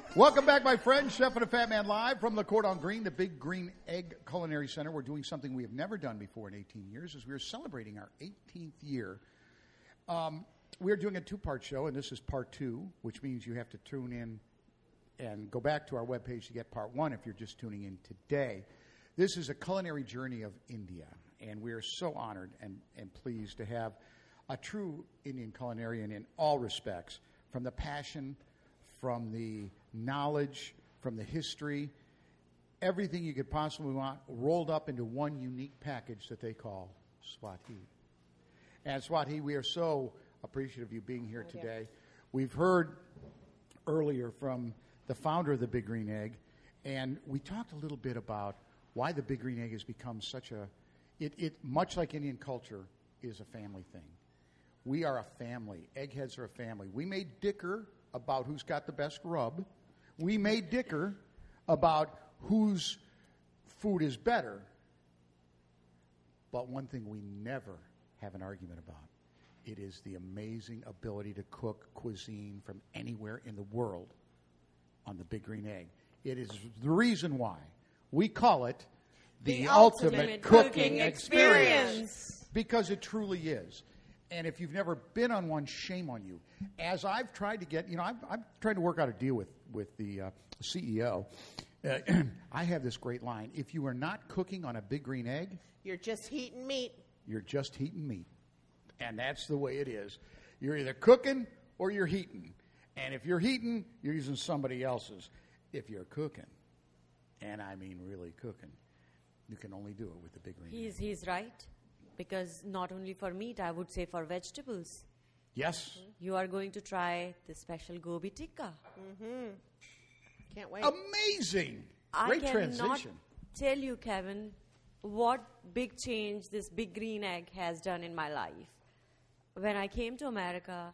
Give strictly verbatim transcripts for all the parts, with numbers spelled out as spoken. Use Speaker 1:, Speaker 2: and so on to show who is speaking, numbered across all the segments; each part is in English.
Speaker 1: Welcome back, my friends. Chef and a Fat Man live from the Cordon Green, the Big Green Egg Culinary Center. We're doing something we have never done before in eighteen years, as we are celebrating our eighteenth year. Um, we are doing a two-part show, and this is part two, which means you have to tune in and go back to our webpage to get part one if you're just tuning in today. This is a culinary journey of India, and we are so honored and, and pleased to have a true Indian culinarian in all respects, from the passion, from the knowledge, from the history, everything you could possibly want rolled up into one unique package that they call Swati. And Swati, we are so appreciative of you being here
Speaker 2: Thank
Speaker 1: today.
Speaker 2: you.
Speaker 1: We've heard earlier from the founder of the Big Green Egg, and we talked a little bit about why the Big Green Egg has become such a, it, it much like Indian culture, is a family thing. We are a family. Eggheads are a family. We may dicker about who's got the best rub. We may dicker about whose food is better. But one thing we never have an argument about, it is the amazing ability to cook cuisine from anywhere in the world on the Big Green Egg. It is the reason why we call it the,
Speaker 2: The
Speaker 1: ultimate,
Speaker 2: ultimate
Speaker 1: cooking,
Speaker 2: cooking
Speaker 1: experience.
Speaker 2: experience.
Speaker 1: Because it truly is. And if you've never been on one, shame on you. As I've tried to get, you know, I'm, I'm trying to work out a deal with, with the uh, C E O. Uh, I have this great line. If you are not cooking on a Big Green Egg,
Speaker 2: You're just heating meat.
Speaker 1: you're just heating meat. And that's the way it is. You're either cooking or you're heating. And if you're heating, you're using somebody else's. If you're cooking, and I mean really cooking, you can only do it with the Big Green
Speaker 3: He's,
Speaker 1: Egg.
Speaker 3: he's right. Because not only for meat, I would say for vegetables.
Speaker 1: Yes.
Speaker 3: You are going to try the special gobi tikka.
Speaker 2: Can't wait.
Speaker 1: Amazing.
Speaker 3: I
Speaker 1: Great
Speaker 3: cannot
Speaker 1: transition.
Speaker 3: tell you, Kevin, what big change this Big Green Egg has done in my life. When I came to America,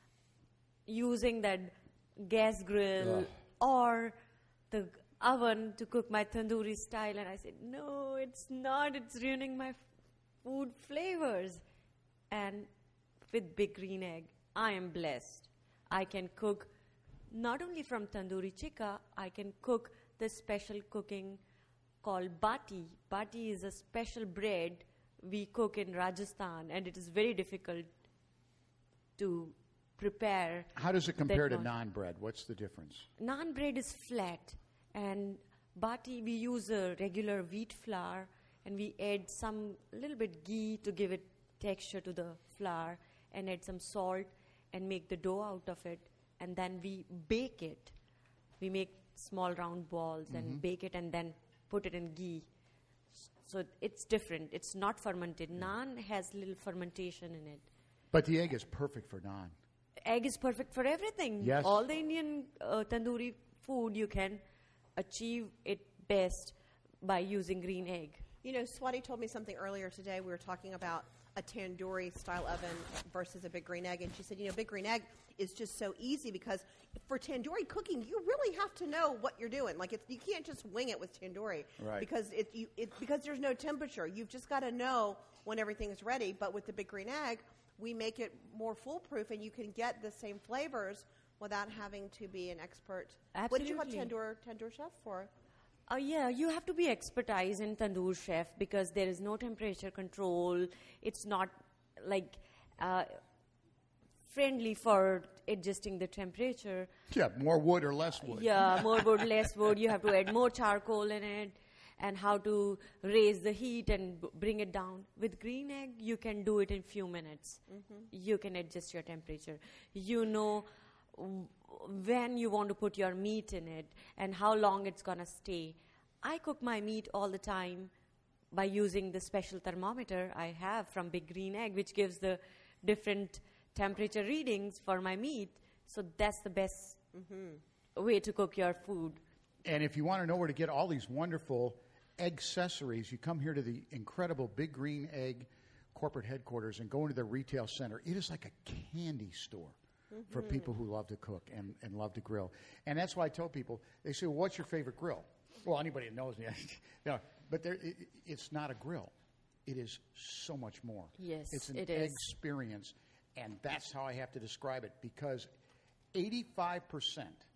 Speaker 3: using that gas grill
Speaker 1: Ugh.
Speaker 3: or the oven to cook my tandoori style, and I said, no, it's not. It's ruining my food flavors. And with Big Green Egg, I am blessed. I can cook not only from tandoori tikka, I can cook the special cooking called bati. Bati is a special bread we cook in Rajasthan, and it is very difficult to prepare.
Speaker 1: How does it compare to
Speaker 3: that
Speaker 1: naan bread? What's the difference?
Speaker 3: Naan bread is flat, and bati we use a regular wheat flour, and we add some little bit ghee to give it texture to the flour, and add some salt and make the dough out of it, and then we bake it. We make small round balls and bake it, and then put it in ghee. So it's different. It's not fermented. Naan has little fermentation in it.
Speaker 1: But the egg is perfect for naan.
Speaker 3: Egg is perfect for everything.
Speaker 1: Yes.
Speaker 3: All the Indian uh, tandoori food, you can achieve it best by using green egg.
Speaker 2: You know, Swati told me something earlier today. We were talking about a tandoori style oven versus a Big Green Egg, and she said, you know, Big Green Egg is just so easy because for tandoori cooking, you really have to know what you're doing. Like, it's, you can't just wing it with tandoori
Speaker 1: Right.
Speaker 2: because it, you, it because there's no temperature. You've just got to know when everything is ready. But with the Big Green Egg, we make it more foolproof, and you can get the same flavors without having to be an expert. What did you want
Speaker 3: Absolutely.
Speaker 2: tandoor tandoor chef for?
Speaker 3: Uh, yeah, you have to be expertise in tandoor chef because there is no temperature control. It's not like uh, friendly for adjusting the temperature.
Speaker 1: Yeah, more wood or less wood.
Speaker 3: Yeah, more wood, less wood. You have to add more charcoal in it, and how to raise the heat and b- bring it down. With green egg, you can do it in few minutes. You can adjust your temperature. You know w- when you want to put your meat in it and how long it's going to stay. I cook my meat all the time by using the special thermometer I have from Big Green Egg, which gives the different temperature readings for my meat. So that's the best way to cook your food.
Speaker 1: And if you want to know where to get all these wonderful accessories, you come here to the incredible Big Green Egg corporate headquarters and go into their retail center. It is like a candy store for people who love to cook and, and love to grill. And that's why I tell people, they say, well, what's your favorite grill? Well, anybody that knows me, no, but there, it, it's not a grill. It is so much more.
Speaker 3: Yes,
Speaker 1: it's an
Speaker 3: it is.
Speaker 1: experience, and that's how I have to describe it, because eighty-five percent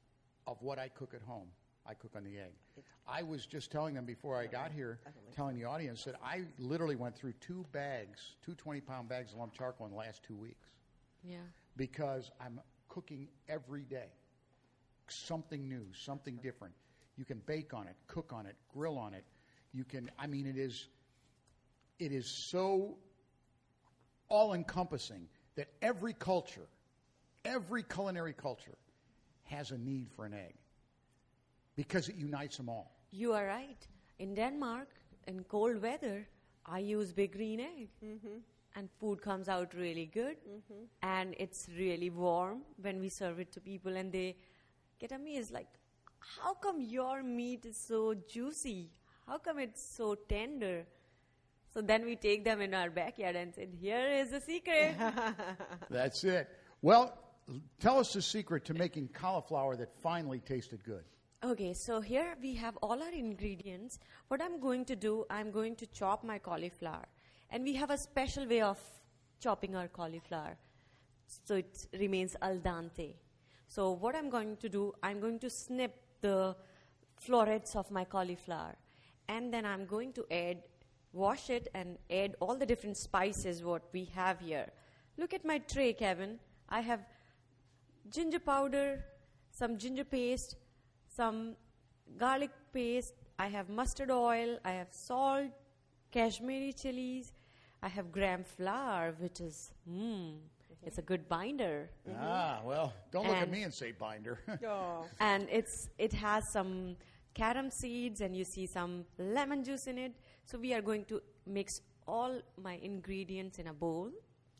Speaker 1: of what I cook at home, I cook on the egg. I was just telling them before I got here, telling the audience that I literally went through two bags, two twenty-pound bags of lump charcoal in the last two weeks.
Speaker 3: Yeah.
Speaker 1: Because I'm cooking every day. Something new, something different. You can bake on it, cook on it, grill on it. You can, I mean, it is, it is so all-encompassing that every culture, every culinary culture has a need for an egg because it unites them all.
Speaker 3: You are right. In Denmark, in cold weather, I use big green egg. Mm-hmm. And food comes out really good. Mm-hmm. And it's really warm when we serve it to people. And they get amazed, like, how come your meat is so juicy? How come it's so tender? So then we take them in our backyard and say, here is the secret.
Speaker 1: That's it. Well, tell us the secret to making cauliflower that finally tasted good.
Speaker 3: Okay, so here we have all our ingredients. What I'm going to do, I'm going to chop my cauliflower. And we have a special way of chopping our cauliflower, so it remains al dente. So what I'm going to do, I'm going to snip the florets of my cauliflower. And then I'm going to add, wash it and add all the different spices what we have here. Look at my tray, Kevin. I have ginger powder, some ginger paste, some garlic paste. I have mustard oil. I have salt, Kashmiri chilies. I have gram flour, which is, mmm, it's a good binder.
Speaker 1: Mm-hmm. Ah, well, don't look
Speaker 3: And-
Speaker 1: at me and say binder.
Speaker 2: Oh.
Speaker 3: And it's it has some carom seeds, and you see some lemon juice in it. So we are going to mix all my ingredients in a bowl.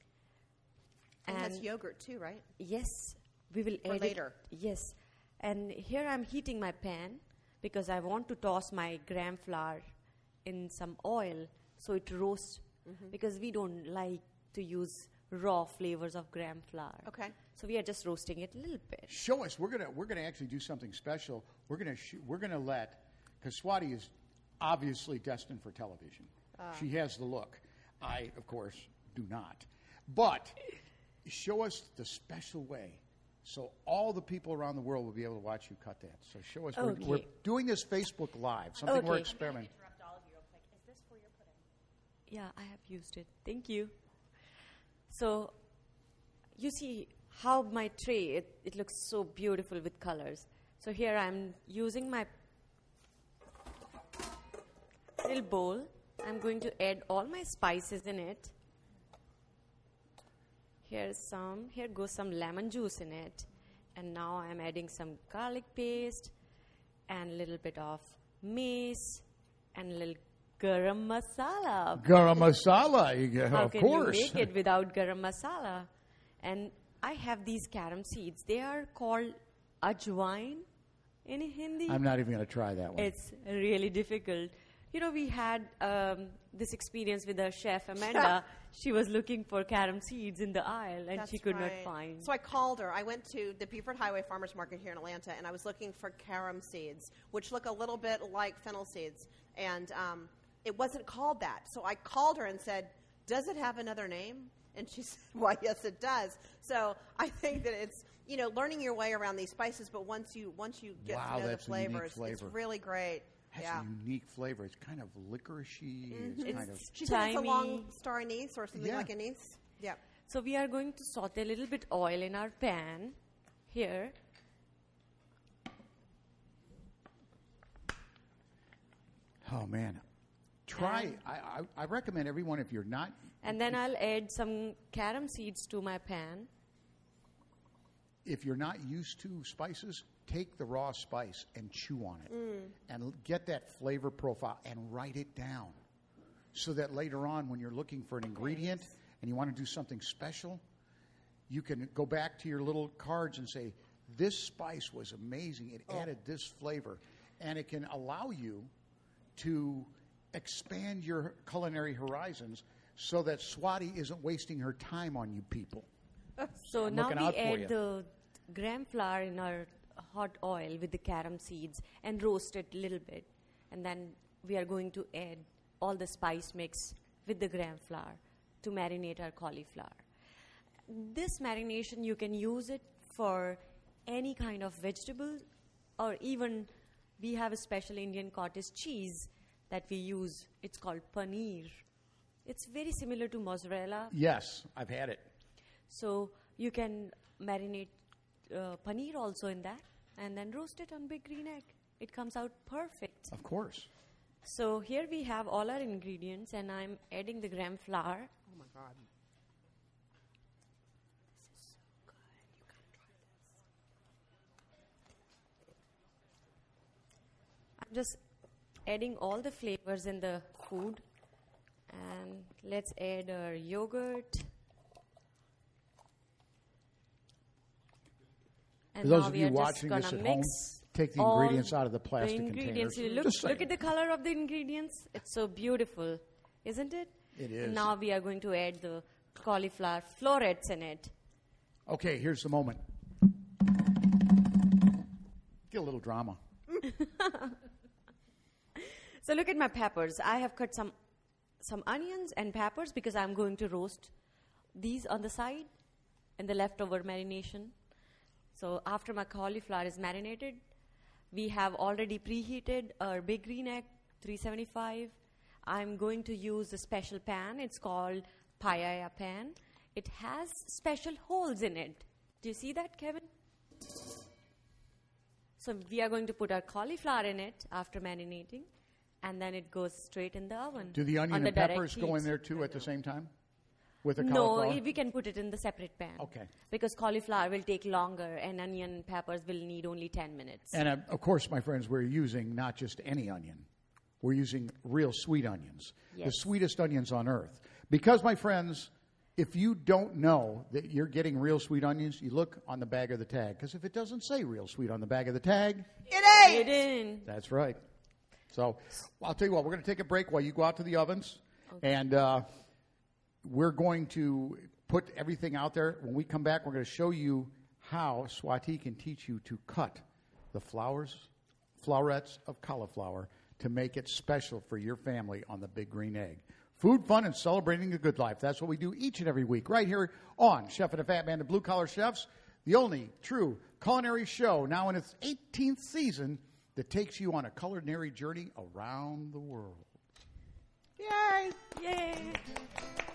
Speaker 2: And it has yogurt too, right?
Speaker 3: Yes, we will
Speaker 2: For
Speaker 3: add
Speaker 2: later.
Speaker 3: it. Yes, and here I'm heating my pan because I want to toss my gram flour in some oil so it roasts. Because we don't like to use raw flavors of gram flour.
Speaker 2: Okay.
Speaker 3: So we are just roasting it a little bit.
Speaker 1: Show us. We're gonna we're gonna actually do something special. We're gonna sh- we're gonna let, because Swati is obviously destined for television. She has the look. I, of course, do not. But show us the special way, so all the people around the world will be able to watch you cut that. So show us.
Speaker 3: Okay.
Speaker 1: We're, we're doing this Facebook Live. Something we're
Speaker 3: Okay.
Speaker 1: experimenting.
Speaker 4: Interrupt all of you real quick. Is this for your pudding?
Speaker 3: Yeah, I have used it. Thank you. So you see how my tray, it, it looks so beautiful with colors. So here I'm using my little bowl. I'm going to add all my spices in it. Here's some, here goes some lemon juice in it. And now I'm adding some garlic paste and a little bit of mace and a little garam masala.
Speaker 1: Garam masala, you get-
Speaker 3: How
Speaker 1: of
Speaker 3: can
Speaker 1: course.
Speaker 3: you make it without garam masala? And I have these carom seeds. They are called ajwain in Hindi.
Speaker 1: I'm not even going to try that one.
Speaker 3: It's really difficult. You know, we had um, this experience with our chef, Amanda. She was looking for carom seeds in the aisle, and
Speaker 2: That's
Speaker 3: she could
Speaker 2: right.
Speaker 3: not find.
Speaker 2: So I called her. I went to the Beaufort Highway Farmers Market here in Atlanta, and I was looking for carom seeds, which look a little bit like fennel seeds. And um, it wasn't called that. So I called her and said, does it have another name? And she said, why, yes, it does. So I think that it's, you know, learning your way around these spices, but once you once you get
Speaker 1: Wow,
Speaker 2: to know the
Speaker 1: that's a unique
Speaker 2: flavors, it's
Speaker 1: flavor.
Speaker 2: really great.
Speaker 1: Has
Speaker 2: yeah.
Speaker 1: a unique flavor. It's kind of licoricey. It's
Speaker 3: It's
Speaker 1: kind of
Speaker 2: She said it's a
Speaker 3: Thymy.
Speaker 2: long star anise or something
Speaker 1: Yeah.
Speaker 2: like anise. Yeah.
Speaker 3: So we are going to saute a little bit oil in our pan here.
Speaker 1: oh man. Try.
Speaker 3: And-
Speaker 1: I, I I recommend everyone, if you're not,
Speaker 3: And then I'll add some carom seeds to my pan.
Speaker 1: if you're not used to spices, take the raw spice and chew on it, and l- get that flavor profile and write it down, so that later on, when you're looking for an ingredient and you want to do something special, you can go back to your little cards and say, "This spice was amazing. It added this flavor," and it can allow you to expand your culinary horizons, so that Swati isn't wasting her time on you people.
Speaker 3: So
Speaker 1: I'm
Speaker 3: now
Speaker 1: looking
Speaker 3: we
Speaker 1: out for you.
Speaker 3: add the gram flour in our hot oil with the carom seeds and roast it a little bit. And then we are going to add all the spice mix with the gram flour to marinate our cauliflower. This marination, you can use it for any kind of vegetable or even we have a special Indian cottage cheese that we use. It's called paneer. It's very similar to mozzarella.
Speaker 1: Yes, I've had it.
Speaker 3: So you can marinate uh, paneer also in that and then roast it on big green egg. It comes out perfect.
Speaker 1: Of course.
Speaker 3: So here we have all our ingredients, and I'm adding the gram flour.
Speaker 2: Oh my God.
Speaker 3: This is so good. You gotta try this. I'm just adding all the flavors in the food. And let's add our yogurt. And
Speaker 1: For those
Speaker 3: now
Speaker 1: of
Speaker 3: we
Speaker 1: you
Speaker 3: are just
Speaker 1: watching
Speaker 3: gonna
Speaker 1: this at
Speaker 3: mix
Speaker 1: home, take the
Speaker 3: all
Speaker 1: ingredients out of the plastic
Speaker 3: the ingredients.
Speaker 1: containers.
Speaker 3: Look,
Speaker 1: Just
Speaker 3: look
Speaker 1: saying.
Speaker 3: at the color of the ingredients. It's so beautiful, isn't it?
Speaker 1: It
Speaker 3: And
Speaker 1: is.
Speaker 3: now we are going to add the cauliflower florets in it.
Speaker 1: Okay, here's the moment. Get a little drama.
Speaker 3: So look at my peppers. I have cut some some onions and peppers because I'm going to roast these on the side in the leftover marination. So after my cauliflower is marinated, we have already preheated our big green egg, three seventy-five. I'm going to use a special pan. It's called paella pan. It has special holes in it. Do you see that, Kevin? So we are going to put our cauliflower in it after marinating, and then it goes straight in the oven.
Speaker 1: Do the onion
Speaker 3: on
Speaker 1: and
Speaker 3: the direct
Speaker 1: peppers go in
Speaker 3: heat.
Speaker 1: there too at the same time? With the
Speaker 3: No,
Speaker 1: cauliflower?
Speaker 3: i- we can put it in the separate pan.
Speaker 1: Okay.
Speaker 3: Because cauliflower will take longer, and onion and peppers will need only ten minutes.
Speaker 1: And uh, of course, my friends, we're using not just any onion. We're using real sweet onions, the
Speaker 3: Yes.
Speaker 1: sweetest onions on earth. Because, my friends, if you don't know that you're getting real sweet onions, you look on the bag of the tag. Because if it doesn't say real sweet on the bag of the tag,
Speaker 2: It
Speaker 3: It
Speaker 2: ain't.
Speaker 3: in.
Speaker 1: that's right. So I'll tell you what, we're going to take a break while you go out to the ovens. And uh, we're going to put everything out there. When we come back, we're going to show you how Swati can teach you to cut the flowers, florets of cauliflower to make it special for your family on the Big Green Egg. Food, fun, and celebrating the good life. That's what we do each and every week right here on Chef and the Fat Man, the Blue Collar Chefs, the only true culinary show now in its eighteenth season that takes you on a culinary journey around the world.
Speaker 2: Yay.
Speaker 3: Yay.